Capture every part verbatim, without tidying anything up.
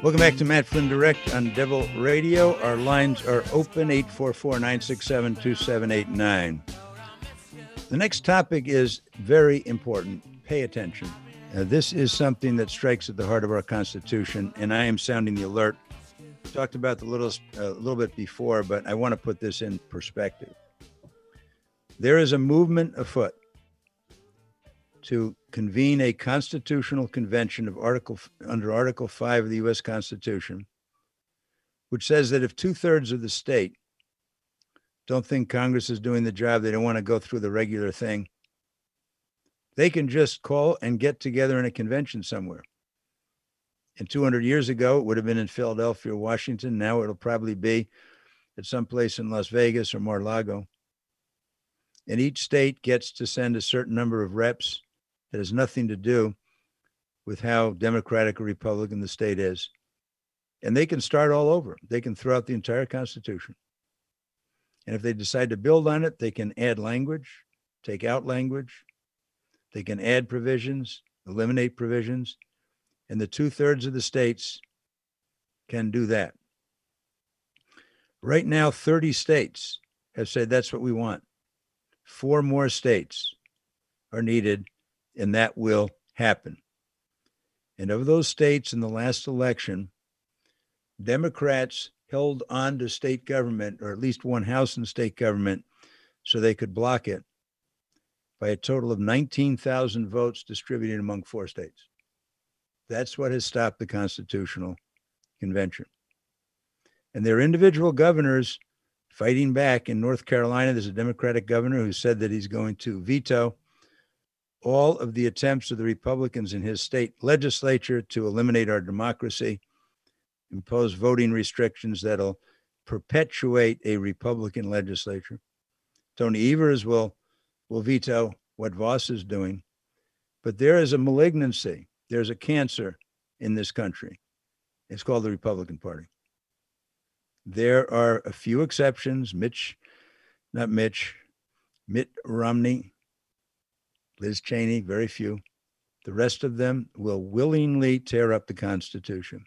Welcome back to Matt Flynn Direct on Devil Radio. Our lines are open, eight four four, nine six seven, two seven eight nine. The next topic is very important. Pay attention. Uh, this is something that strikes at the heart of our Constitution, and I am sounding the alert. We talked about the little, a little bit before, but I want to put this in perspective. There is a movement afoot to convene a constitutional convention of Article under Article five of the U S Constitution, which says that if two-thirds of the state don't think Congress is doing the job, they don't want to go through the regular thing, they can just call and get together in a convention somewhere. And two hundred years ago, it would have been in Philadelphia or Washington. Now it'll probably be at some place in Las Vegas or Mar-a-Lago. And each state gets to send a certain number of reps. That has nothing to do with how Democratic or Republican the state is. And they can start all over. They can throw out the entire Constitution. And if they decide to build on it, they can add language, take out language. They can add provisions, eliminate provisions. And the two-thirds of the states can do that. Right now, thirty states have said that's what we want. Four more states are needed, and that will happen. And of those states in the last election, Democrats held on to state government, or at least one house in state government, so they could block it by a total of nineteen thousand votes distributed among four states. That's what has stopped the Constitutional Convention. And their individual governors fighting back. In North Carolina, there's a Democratic governor who said that he's going to veto all of the attempts of the Republicans in his state legislature to eliminate our democracy, impose voting restrictions that'll perpetuate a Republican legislature. Tony Evers will, will veto what Vos is doing. But there is a malignancy. There's a cancer in this country. It's called the Republican Party. There are a few exceptions. Mitch, not Mitch, Mitt Romney, Liz Cheney, very few. The rest of them will willingly tear up the Constitution.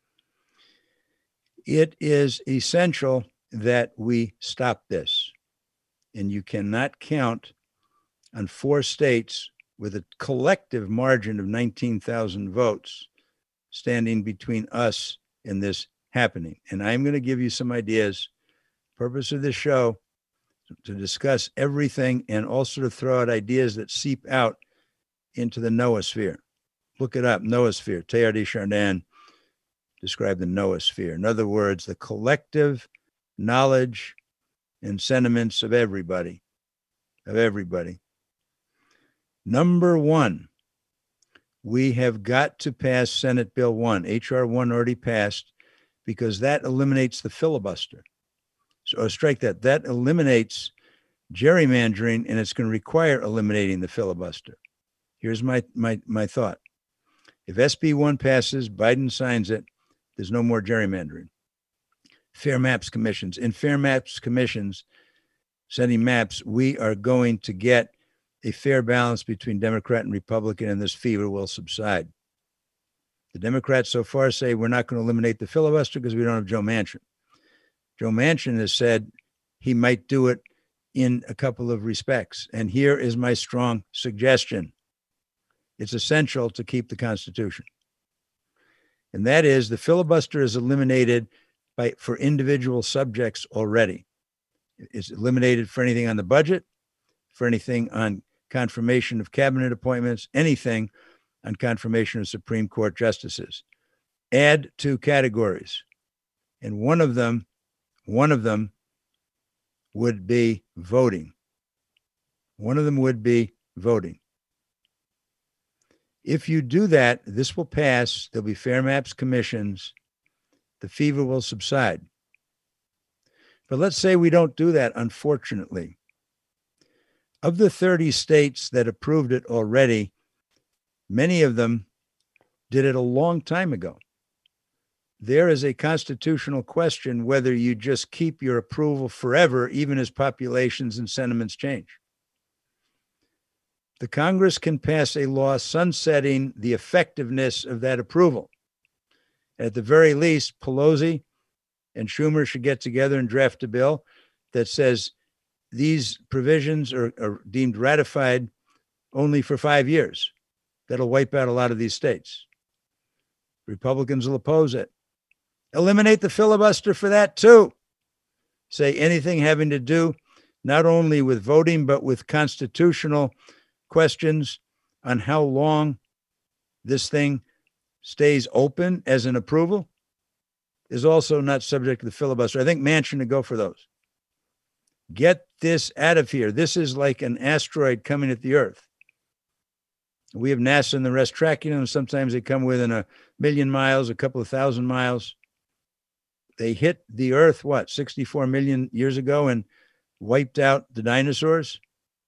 It is essential that we stop this. And you cannot count on four states with a collective margin of nineteen thousand votes standing between us and this happening. And I'm going to give you some ideas. Purpose of this show to discuss everything and also to throw out ideas that seep out into the noosphere. Look it up, noosphere. Teilhard de Chardin described the noosphere. In other words, the collective knowledge and sentiments of everybody, of everybody. Number one, we have got to pass Senate Bill one. H R one already passed because that eliminates the filibuster. So strike that. That eliminates gerrymandering, and it's going to require eliminating the filibuster. Here's my, my, my thought. If S B one passes, Biden signs it, there's no more gerrymandering. Fair maps commissions. In fair maps commissions, sending maps, we are going to get a fair balance between Democrat and Republican, and this fever will subside. The Democrats so far say we're not going to eliminate the filibuster because we don't have Joe Manchin. Joe Manchin has said he might do it in a couple of respects. And here is my strong suggestion. It's essential to keep the Constitution. And that is the filibuster is eliminated by for individual subjects already. It's eliminated for anything on the budget, for anything on confirmation of cabinet appointments, anything on confirmation of Supreme Court justices. Add two categories. And one of them One of them would be voting. One of them would be voting. If you do that, this will pass. There'll be fair maps commissions. The fever will subside. But let's say we don't do that, unfortunately. Of the thirty states that approved it already, many of them did it a long time ago. There is a constitutional question whether you just keep your approval forever, even as populations and sentiments change. The Congress can pass a law sunsetting the effectiveness of that approval. At the very least, Pelosi and Schumer should get together and draft a bill that says these provisions are, are deemed ratified only for five years. That'll wipe out a lot of these states. Republicans will oppose it. Eliminate the filibuster for that too. Say anything having to do not only with voting, but with constitutional questions on how long this thing stays open as an approval is also not subject to the filibuster. I think Manchin would go for those. Get this out of here. This is like an asteroid coming at the Earth. We have NASA and the rest tracking them. Sometimes they come within a million miles, a couple of thousand miles. They hit the Earth, what, sixty-four million years ago and wiped out the dinosaurs?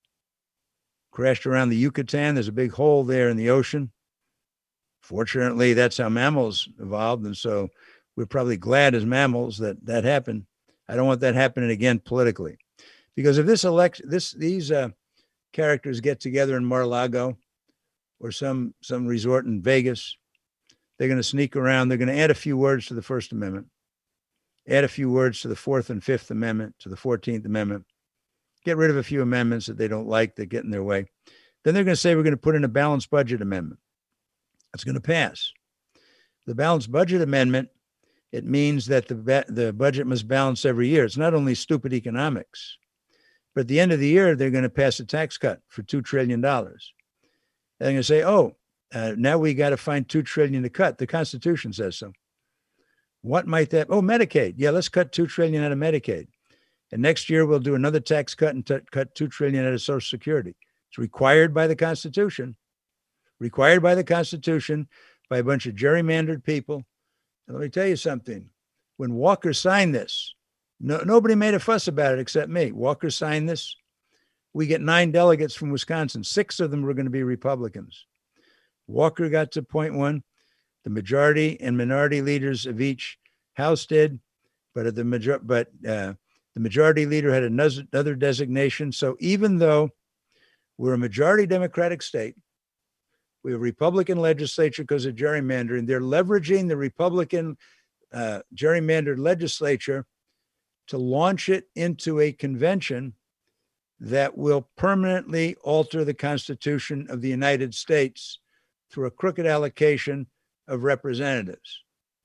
Crashed around the Yucatan. There's a big hole there in the ocean. Fortunately, that's how mammals evolved. And so we're probably glad as mammals that that happened. I don't want that happening again politically. Because if this election, this these uh, characters get together in Mar-a-Lago or some some resort in Vegas, they're going to sneak around. They're going to add a few words to the First Amendment, add a few words to the Fourth and Fifth Amendment, to the Fourteenth Amendment, get rid of a few amendments that they don't like that get in their way. Then they're going to say we're going to put in a balanced budget amendment. That's going to pass. The balanced budget amendment, it means that the the budget must balance every year. It's not only stupid economics, but at the end of the year, they're going to pass a tax cut for two trillion dollars. They're going to say, oh, uh, now we got to find two trillion dollars to cut. The Constitution says so. What might that? Oh, Medicaid. Yeah, let's cut two trillion dollars out of Medicaid. And next year, we'll do another tax cut and t- cut two trillion dollars out of Social Security. It's required by the Constitution, required by the Constitution by a bunch of gerrymandered people. And let me tell you something. When Walker signed this, no, nobody made a fuss about it except me. Walker signed this. We get nine delegates from Wisconsin. Six of them were going to be Republicans. Walker got to point one. The majority and minority leaders of each house did, but at the major, but uh, the majority leader had another, another designation. So even though we're a majority Democratic state, we have a Republican legislature because of gerrymandering. They're leveraging the Republican uh, gerrymandered legislature to launch it into a convention that will permanently alter the Constitution of the United States through a crooked allocation of representatives.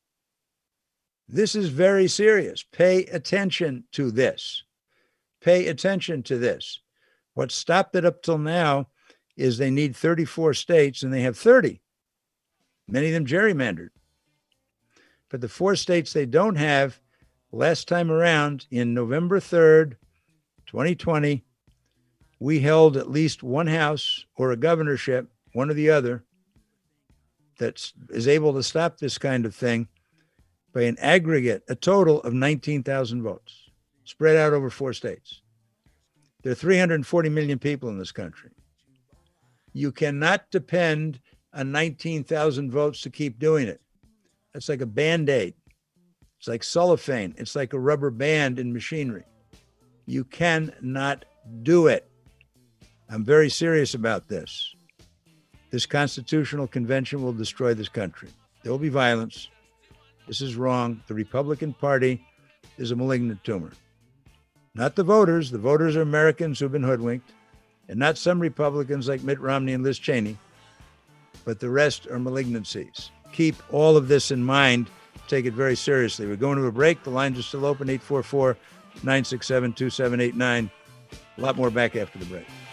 This is very serious. Pay attention to this. Pay attention to this. What stopped it up till now is they need thirty-four states and they have thirty, many of them gerrymandered. But the four states they don't have, last time around in November third, twenty twenty, we held at least one house or a governorship, one or the other, that is able to stop this kind of thing by an aggregate, a total of nineteen thousand votes spread out over four states. There are three hundred forty million people in this country. You cannot depend on nineteen thousand votes to keep doing it. That's like a Band-Aid. It's like cellophane. It's like a rubber band in machinery. You cannot do it. I'm very serious about this. This constitutional convention will destroy this country. There will be violence. This is wrong. The Republican Party is a malignant tumor. Not the voters. The voters are Americans who've been hoodwinked, and not some Republicans like Mitt Romney and Liz Cheney, but the rest are malignancies. Keep all of this in mind. Take it very seriously. We're going to a break. The lines are still open, eight four four, nine six seven, two seven eight nine. A lot more back after the break.